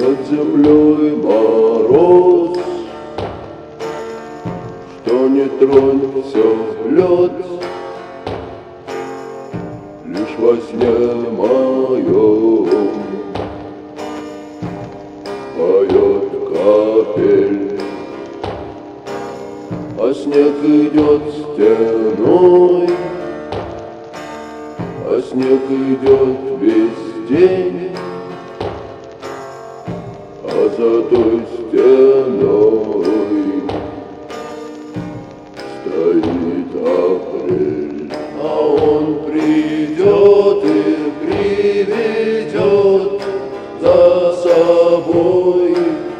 Над землей мороз, что не тронь, все лед. Лишь во сне моем поет капель, а снег идет стеной, а снег идет весь день. А за той стеной стоит апрель, а он придет и приведет за собой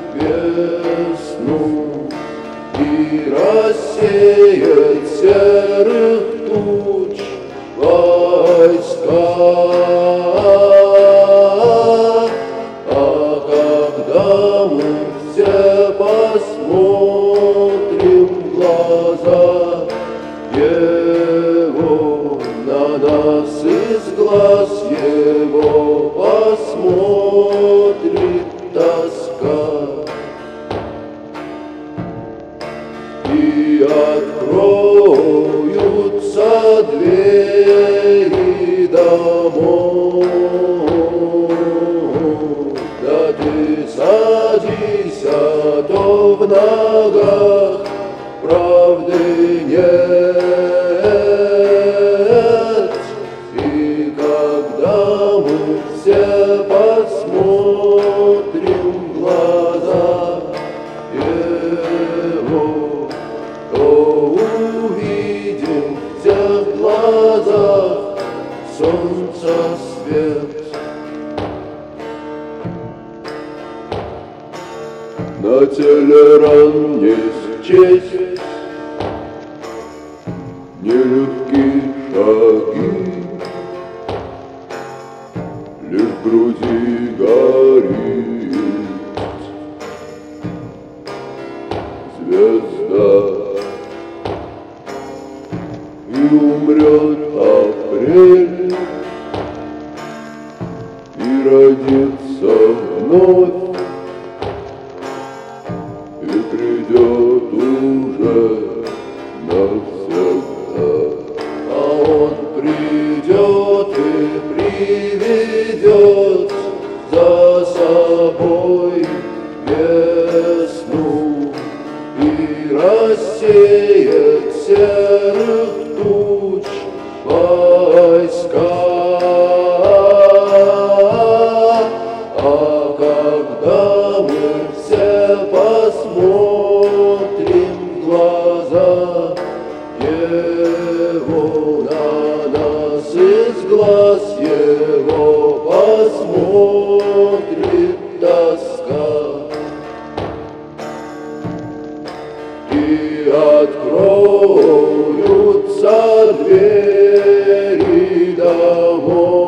весну и рассеет серых туч войска. Все посмотрим в глаза его, на нас из глаз его посмотрит тоска. И откроются двери домов. Да ты садись, а то в ногах правды нет. И когда мы все посмотрим в глаза его, то увидим в тех глазах солнца свет. На теле ран не счесть нелегкие шаги, лишь в груди горит звезда. И умрет апрель, и родится вновь, и придет уже навсегда. А он придет и приведет за собой весну и рассеет серых туч войска. А когда мы все посмотрим в глаза его, на нас из глаз его посмотрит тоска. И откроются двери домов.